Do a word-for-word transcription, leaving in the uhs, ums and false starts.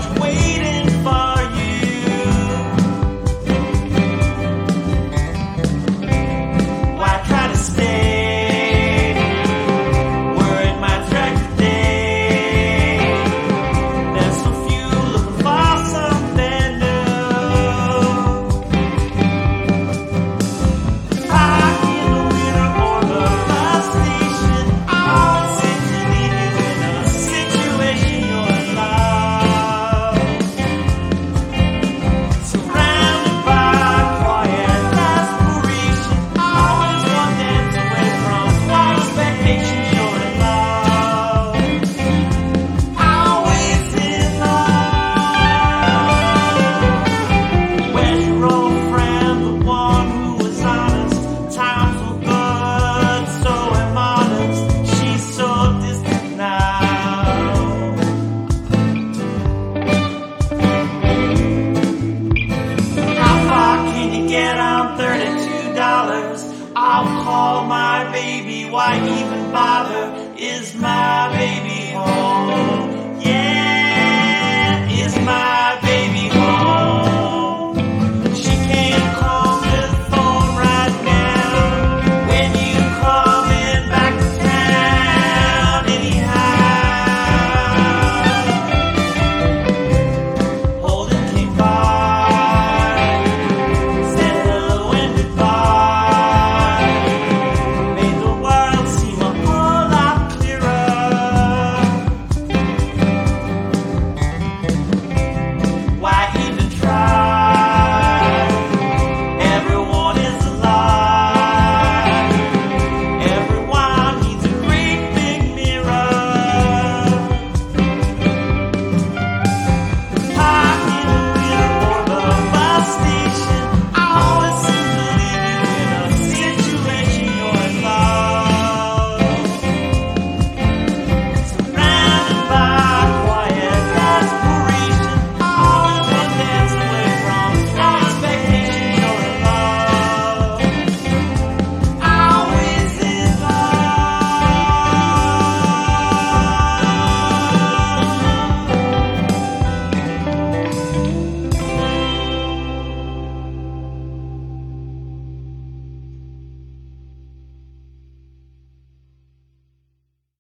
waiting for you. Why try to stay where it might drag the day? There's so few looking for something new. Park in the winter or the bus station, always seems to leave you in a situation you're in love. Surrounded by quiet desperation, always one dance away from all expectations you're in love. Always in love. Where's your old friend, the one who was honest? Times were good, so am honest. She's so distant now. How far can you get on thirty-two dollars? I'll call my baby, why even bother? Is my